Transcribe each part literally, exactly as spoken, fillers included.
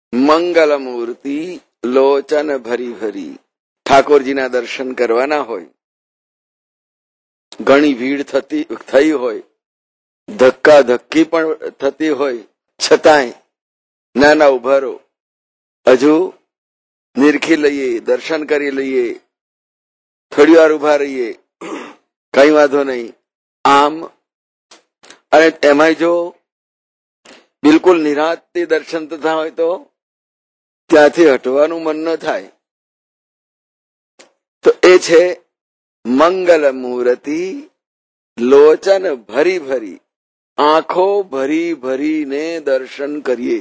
મંગલ મૂર્તિ લોચન ભરી ભરી. ઠાકોરજીના દર્શન કરવાના હોય, ઘણી ભીડ થતી થઈ હોય, ધક્કા ધક્કી પણ થતી હોય, છતાંય નાના ઉભા રહો, હજુ નિરખી લઈએ, દર્શન કરી લઈએ, થોડી વાર ઉભા રહીએ, કઈ વાંધો નહીં. આમ અને એમાંય જો બિલકુલ નિરાંતથી દર્શન થતા હોય તો ત્યાંથી હટવાનું મન ન થાય. તો એ છે મંગલ મૂર્તિ લોચન ભરી ભરી, આંખો ભરી ભરીને દર્શન કરીએ.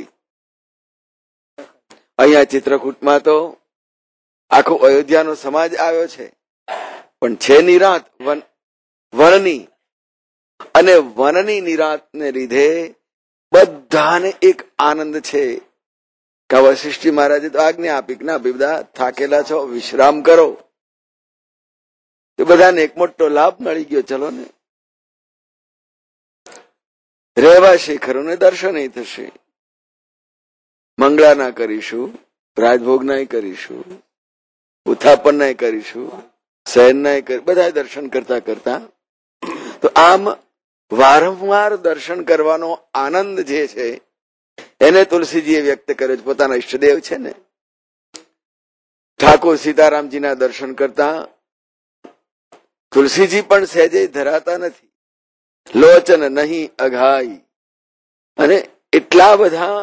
અહીંયા ચિત્રકૂટમાં તો આખો અયોધ્યાનો સમાજ આવ્યો છે, પણ છે નિરાંત વનની, અને વનની નિરાંતને લીધે બધાને એક આનંદ છે કે વશિષ્ઠજી મહારાજે તો આજ્ઞા આપી કે ના બધા થાકેલા છો, વિશ્રામ કરો. તો બધાને એક મોટો લાભ મળી ગયો. ચલો ને રહેવાશે ખરું ને દર્શન થશે. મંગળાના કરીશું, રાજભોગના કરીશું, ઉત્થાપનના કરીશું, શયનના કરી, બધા દર્શન કરતા કરતા. તો આમ વારંવાર દર્શન કરવાનો આનંદ જે છે એને તુલસીજીએ વ્યક્ત કર્યો છે. પોતાના ઈષ્ટદેવ છે ને, ઠાકોર સીતારામજીના દર્શન કરતા તુલસીજી પણ સહેજે ધરાતા નથી. લોચન નહીં અઘાઈ, અને એટલા બધા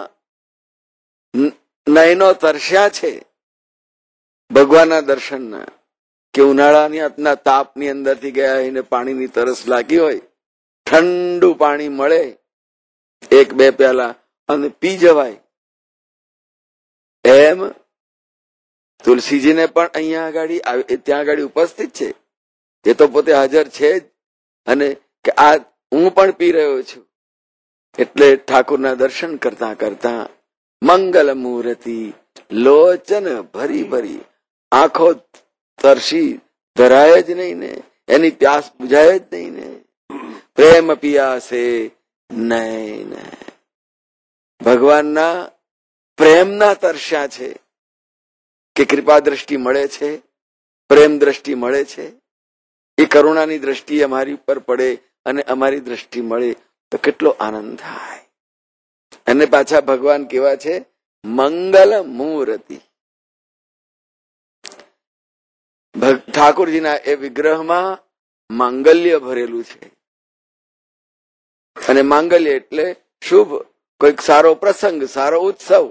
નયનો તરસ્યા છે ભગવાનના દર્શનના કે ઉનાળાની આપના તાપની અંદરથી ગયા એને પાણીની તરસ લાગી હોય, ઠંડુ પાણી મળે એક બે પ્યાલા અને પી જવાય. એમ તુલસીજીને પણ અહીંયા આગળ ત્યાં આગળ ઉપસ્થિત છે, એ તો પોતે હાજર છે જ, અને કે આ હું પણ પી રહ્યો છું. એટલે ઠાકોરના દર્શન કરતા કરતા મંગલ મૂર્તિ લોચન ભરી ભરી, આંખો તરસી ધરાય જ નહીં ને, એની પ્યાસ બુઝાય જ નહીં ને. પ્રેમ પિયાસે નયન, ભગવાનના પ્રેમના તરસ્યા છે કે કૃપા દ્રષ્ટિ મળે છે, પ્રેમ દ્રષ્ટિ મળે છે. એ કરુણાની દ્રષ્ટિ અમારી ઉપર પડે અને અમારી દ્રષ્ટિ મળે તો કેટલો આનંદ થાય. અને પાછા ભગવાન કેવા છે? મંગલ મૂર્તિ. ઠાકોરજીના એ વિગ્રહમાં માંગલ્ય ભરેલું છે, અને માંગલ્ય એટલે શુભ, કોઈક સારો પ્રસંગ, સારો ઉત્સવ,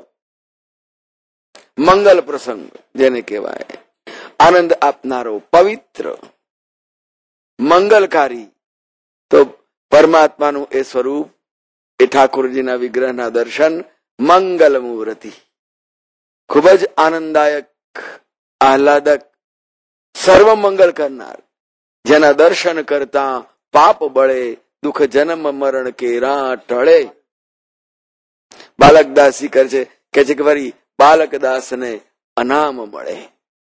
મંગલ પ્રસંગ જેને કહેવાય, આનંદ આપનારો, પવિત્ર, મંગલકારી. તો પરમાત્માનું એ સ્વરૂપ, એ ઠાકોરજીના વિગ્રહના દર્શન મંગલ મૂર્તિ, ખૂબ જ આનંદદાયક, આહલાદક, સર્વ મંગલ કરનાર, જેના દર્શન કરતા પાપ બળે, દુઃખ જન્મ મરણ કેરા ટળે. બાલકદાસી કરે છે, કે છે કે વળી બાલકદાસને અનામ મળે.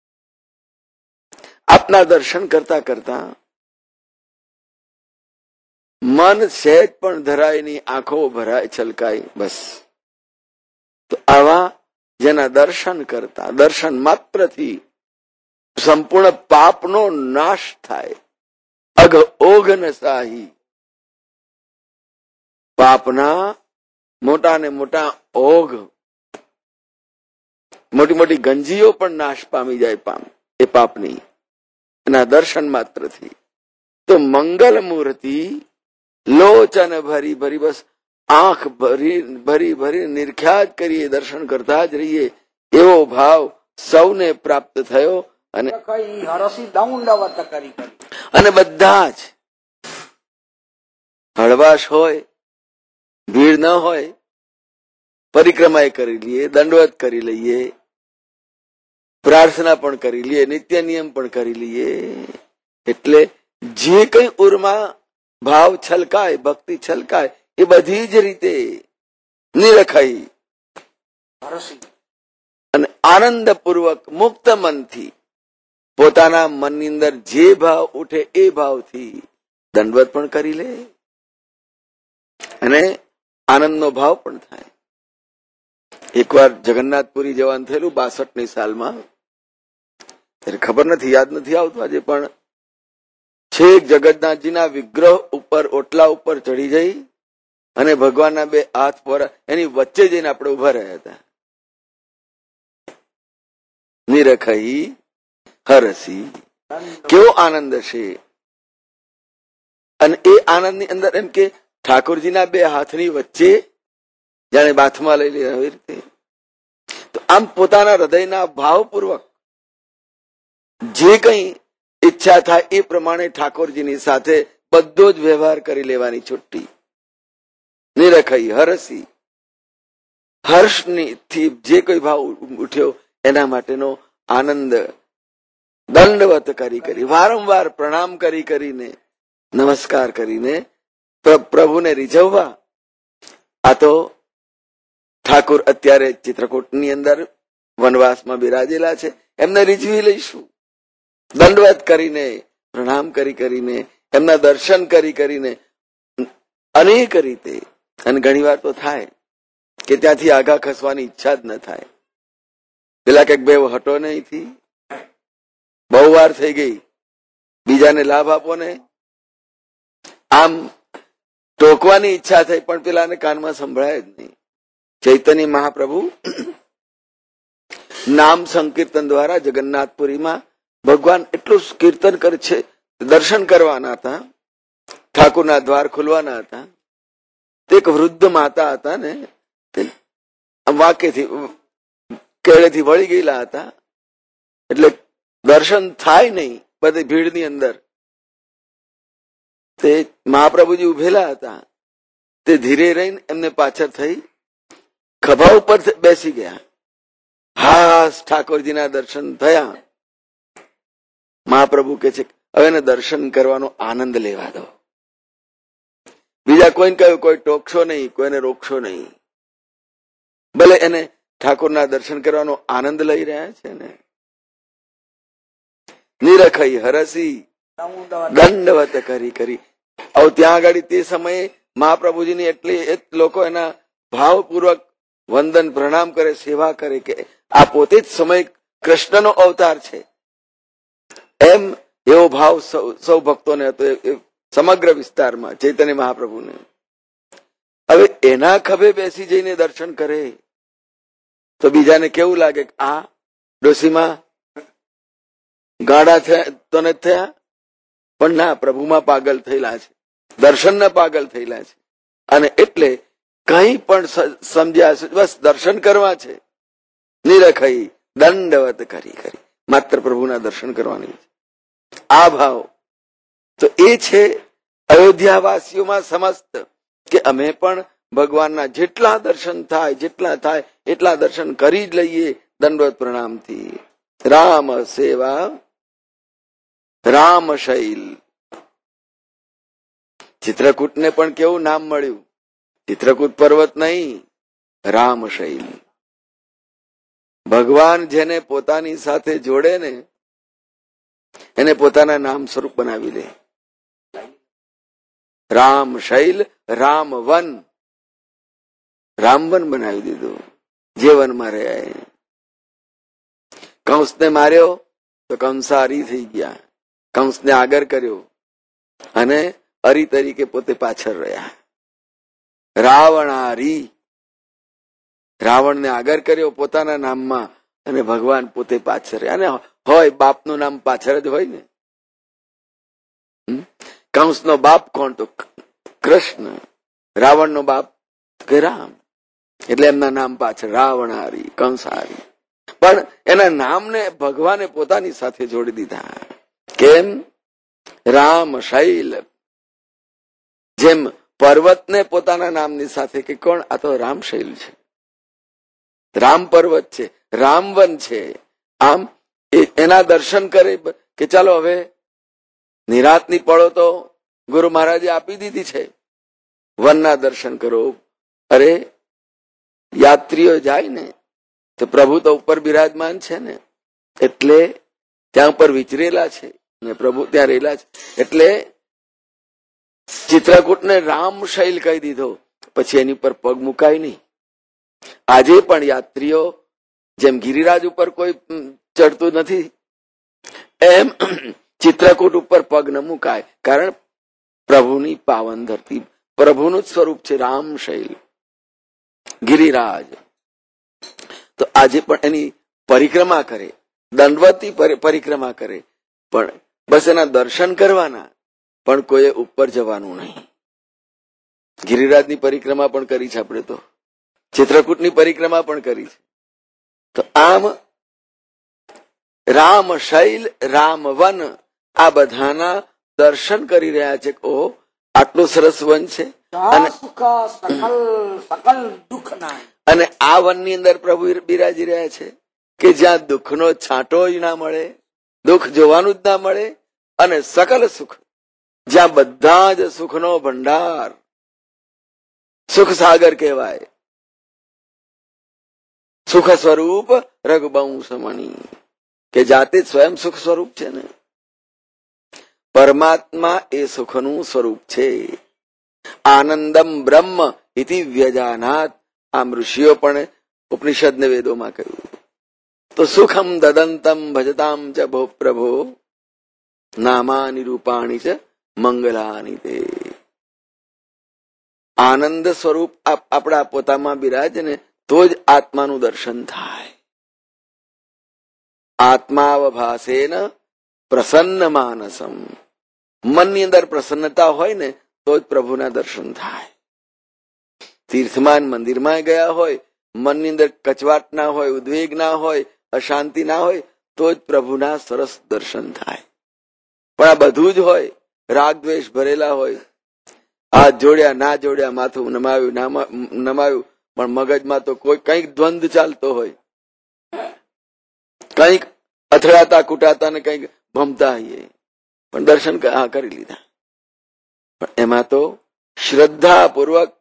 આપના દર્શન કરતા કરતા મન સહેજ પણ ધરાય ની, આંખો ભરાય, છલકાય, બસ. તો આવા જેના દર્શન કરતા, દર્શન માત્રથી સંપૂર્ણ પાપનો નાશ થાય. અઘ ઓઘ ન સાહી, પાપના મોટા ને મોટા ઓઘ, મોટી મોટી ગંજીઓ પણ નાશ પામી જાય પામ એ પાપની, એના દર્શન માત્રથી. તો મંગલ મૂર્તિ લોચન ભરી ભરી, બસ આંખ ભરી ભરી ભરી નિરખ્યા જ કરીએ, દર્શન કરતા જ રહીએ, એવો ભાવ સૌને પ્રાપ્ત થયો. અને અને બધા જ હળવાશ હોય, ભીડ ન હોય, પરિક્રમા કરી લઈએ, દંડવત કરી લઈએ, પ્રાર્થના પણ કરી લઈએ, નિત્ય નિયમ પણ કરી લઈએ. એટલે જે કઈ ઉર્મા ભાવ છલકાય, ભક્તિ છલકાય, એ બધી જ રીતે નિરખાઈ અને આનંદપૂર્વક મુક્ત મનથી પોતાના મનની અંદર જે ભાવ ઉઠે એ ભાવથી દંડવત પણ કરી લે અને આનંદનો ભાવ પણ થાય. એકવાર જગન્નાથપુરી જવાનું થયેલું બાસઠ ની સાલમાં, ત્યારે ખબર નથી, યાદ નથી આવતું આજે, પણ છેક જગન્નાથજીના વિગ્રહ ઉપર ઓટલા ઉપર ચડી જઈ અને ભગવાનના બે હાથ પર એની વચ્ચે જઈને આપણે ઉભા રહ્યા હતા. નિરખઈ હરસી, કેવો આનંદ હશે. અને એ આનંદની અંદર એમ કે ઠાકોરજીના બે હાથની વચ્ચે જાણે બાથમાં લઈ લે આવી રીતે. તો આમ પોતાના હૃદયના ભાવપૂર્વક જે કઈ ઈચ્છા થાય એ પ્રમાણે ઠાકોરજીની સાથે બધો જ વ્યવહાર કરી લેવાની છુટ્ટી. નિરખઈ હરસી, હર્ષની થી જે કોઈ ભાવ ઉઠ્યો એના માટેનો આનંદ દંડવત કરી કરી વારંવાર પ્રણામ કરી કરીને નમસ્કાર કરીને પ્રભુને રીઝવવા. આ તો ઠાકોર અત્યારે ચિત્રકૂટની અંદર વનવાસમાં બિરાજેલા છે, એમને રીઝવી લઈશું. દંડવત કરીને પ્રણામ કરી કરીને એમના દર્શન કરી કરીને અનેક રીતે. અને ઘણી વાર તો થાય કે ત્યાંથી આગા ખસવાની ઈચ્છા જ ન થાય. પેલા કઈક બે હટો નહીંથી, બહુ વાર થઈ ગઈ, બીજાને લાભ આપો ને. આમ ટોકવાની ઈચ્છા થઈ પણ પેલાને કાનમાં સંભળાય જ નહીં. ચૈતન્ય મહાપ્રભુ નામ સંકીર્તન દ્વારા જગન્નાથપુરીમાં ભગવાન એટલું કીર્તન કરે છે. દર્શન કરવાના હતા, ઠાકોરના દ્વાર ખુલવાના હતા. તે એક વૃદ્ધ માતા હતા ને, તે વાંકેથી કેળેથી વળી ગયેલા હતા, એટલે દર્શન થાય નહીં બધી ભીડની અંદર. તે મહાપ્રભુજી ઉભેલા હતા, તે ધીરે રહીને એમને પાછળ થઈ ખભા ઉપર બેસી ગયા. હાસ ઠાકોરજીના દર્શન થયા. મહાપ્રભુ કે છે હવે એને દર્શન કરવાનો આનંદ લેવા દો. બીજા કોઈને કહ્યું કોઈ ટોકશો નહીં, કોઈને રોકશો નહીં. ભલે એને ઠાકોરના દર્શન કરવાનો આનંદ લઈ રહ્યા છે ને. નિરખઈ હરસી, દંડવત કરી કરી. હવે ત્યાં આગળ તે સમયે મહાપ્રભુજીની એટલી લોકો એના ભાવપૂર્વક વંદન પ્રણામ કરે, સેવા કરે કે આ પોતે જ સમય કૃષ્ણનો અવતાર છે એમ એવો ભાવ સૌ ભક્તોને હતો, સમગ્ર વિસ્તારમાં ચૈતન્ય મહાપ્રભુને. હવે એના ખભે બેસી જઈને દર્શન કરે તો બીજાને કેવું લાગે કે આ ડોસીમાં ગાડા થયા તો નથી થયા, પણ ના, પ્રભુમાં પાગલ થયેલા છે, દર્શનના પાગલ થયેલા છે. અને એટલે કઈ પણ સમજ્યા છે, બસ દર્શન કરવા છે. નિરખઈ દંડવત કરી કરી માત્ર પ્રભુના દર્શન કરવાની છે. આ ભાવ તો એ છે અયોધ્યાવાસીઓમાં સમસ્ત કે અમે પણ ભગવાનના જેટલા દર્શન થાય જેટલા થાય એટલા દર્શન કરી જ લઈએ દંડવત પ્રણામથી. રામ સેવા રામ શૈલ. ચિત્રકૂટને પણ કેવું નામ મળ્યું? ચિત્રકૂટ પર્વત નહીં, રામ શૈલ. ભગવાન જેને પોતાની સાથે જોડે ને એને પોતાના નામ સ્વરૂપ બનાવી લે. રામ શૈલ, રામ વન, રામવન બનાવી દીધું. જે વનમાં રહ્યા. કંસને માર્યો તો કંસારી થઈ ગયા, કંસને આગળ કર્યો અને અરી તરીકે પોતે પાછળ રહ્યા. રાવણારી, રાવણને આગળ કર્યો પોતાના નામમાં અને ભગવાન પોતે પાછળ રહ્યા. અને હોય બાપનું નામ પાછળ જ હોય ને. કંસનો બાપ કોણ? તો કૃષ્ણ. રાવણનો બાપ કે રામ. એટલે એમના નામ પાછળ રાવણારી, કંસારી. પણ એના નામને ભગવાને પોતાની સાથે જોડી દીધા. કેમ? રામ શૈલ. જેમ પર્વતને પોતાના નામની સાથે કે કોણ? આ તો રામ શૈલ છે, રામ પર્વત છે, રામવન છે. આમ એના દર્શન કરે કે ચાલો હવે નિરાતની પળો તો ગુરુ મહારાજે આપી દીધી છે, વનના દર્શન કરો. અરે યાત્રીઓ જાય ને તો પ્રભુ તો ઉપર બિરાજમાન છે ને, એટલે ત્યાં ઉપર વિચરેલા છે ને પ્રભુ ત્યાં રહેલા છે. એટલે ચિત્રકૂટને રામ શૈલ કહી દીધો, પછી એની પર પગ મુકાય નહીં. આજે પણ યાત્રીઓ જેમ ગિરિરાજ ઉપર કોઈ ચડતું નથી, એમ ચિત્રકૂટ ઉપર પગ ન મુકાય. કારણ પ્રભુની પાવન ધરતી, પ્રભુનું જ સ્વરૂપ છે રામશૈલ, ગિરિરાજ. તો આજે પણ એની પરિક્રમા કરે, દંડવતી પરિક્રમા કરે, પણ બસ એના દર્શન કરવાના, પણ કોઈએ ઉપર જવાનું નહીં. ગિરિરાજની પરિક્રમા પણ કરી છે આપણે, તો ચિત્રકૂટની પરિક્રમા પણ કરી છે. તો આમ રામશૈલ, રામવન, આ બધાના દર્શન કરી રહ્યા છે. ઓહો, આટલું સરસ વન છે, અને આ વનની અંદર પ્રભુ બિરાજી રહ્યા છે કે જ્યાં દુઃખનો છાંટો જ ના મળે, દુઃખ જોવાનું જ ના મળે, અને સકલ સુખ, જ્યાં બધા જ સુખનો ભંડાર, સુખ સાગર કહેવાય. સુખ સ્વરૂપ રઘુવંશમણી, કે જાતે સ્વયં સુખ સ્વરૂપ છે ને. પરમાત્મા એ સુખનું સ્વરૂપ છે. આનંદમ બ્રહ્મ ઇતિ વ્યજાનાત, આમ ઋષિઓ પણ ઉપનિષદ ને વેદોમાં કહ્યું. તો સુખમ દદંતમ ભજતામ ચ ભો પ્રભો, નામાની રૂપાણી છે મંગલાની તે. આનંદ સ્વરૂપ આપણા પોતામાં બિરાજે ને તો જ આત્માનું દર્શન થાય. આત્માવભાસેન પ્રસન્ન માનસમ, મનની અંદર પ્રસન્નતા હોય ને તો જ પ્રભુના દર્શન થાય. તીર્થમાન મંદિરમાં ગયા હોય, મનની અંદર કચવાટ ના હોય, ઉદ્વેગ ના હોય, અશાંતિ ના હોય, તો જ પ્રભુના સરસ દર્શન થાય. પણ આ બધું જ હોય, રાગ દ્વેષ ભરેલા હોય, હાથ જોડ્યા ના જોડ્યા, માથું નમાવ્યું ના નમાવ્યું, પણ મગજમાં તો કોઈ કંઈક દ્વંદ ચાલતો હોય, કંઈક અથડાતા કુટાતા ને કંઈક ભમતા હોઈએ, પણ દર્શન હા કરી લીધા. પણ એમાં તો શ્રદ્ધા પૂર્વક,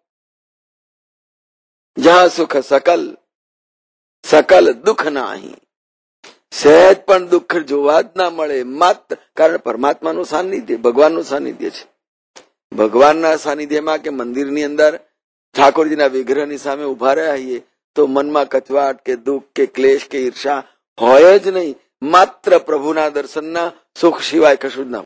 જ્યાં સુખ સકલ, સકલ દુઃખ નાહી, સહેજ પણ દુઃખ જોવા જ ના મળે. માત્ર કારણ પરમાત્માનું સાનિધ્ય, ભગવાનનું સાનિધ્ય છે. ભગવાનના સાનિધ્યમાં કે મંદિરની અંદર ઠાકોરજીના વિગ્રહની સામે ઉભા રહ્યા છીએ તો મનમાં કચવાટ કે દુઃખ કે ક્લેશ કે ઈર્ષા હોય જ નહીં. માત્ર પ્રભુના દર્શનના સુખ સિવાય કશું જ ના